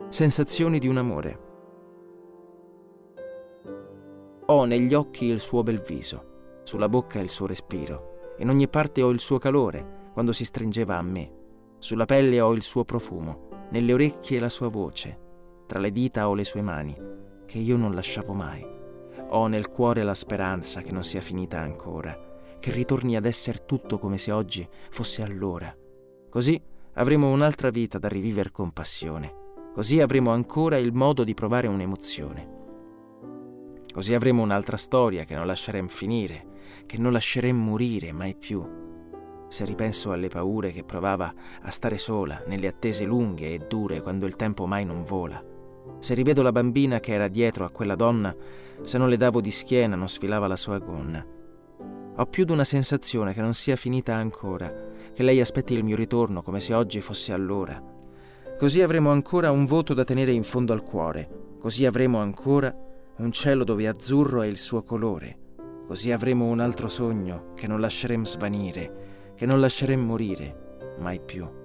Sensazioni di un amore. Ho negli occhi il suo bel viso, sulla bocca il suo respiro, in ogni parte ho il suo calore quando si stringeva a me, sulla pelle ho il suo profumo, nelle orecchie la sua voce, tra le dita ho le sue mani, che io non lasciavo mai. Ho nel cuore la speranza che non sia finita ancora, che ritorni ad esser tutto come se oggi fosse allora. Così avremo un'altra vita da rivivere con passione. Così avremo ancora il modo di provare un'emozione. Così avremo un'altra storia che non lascerem finire, che non lascerem morire mai più. Se ripenso alle paure che provava a stare sola, nelle attese lunghe e dure quando il tempo mai non vola. Se rivedo la bambina che era dietro a quella donna, se non le davo di schiena non sfilava la sua gonna. Ho più d'una sensazione che non sia finita ancora, che lei aspetti il mio ritorno come se oggi fosse allora. Così avremo ancora un voto da tenere in fondo al cuore, così avremo ancora un cielo dove azzurro è il suo colore, così avremo un altro sogno che non lascerem svanire, che non lascerem morire mai più.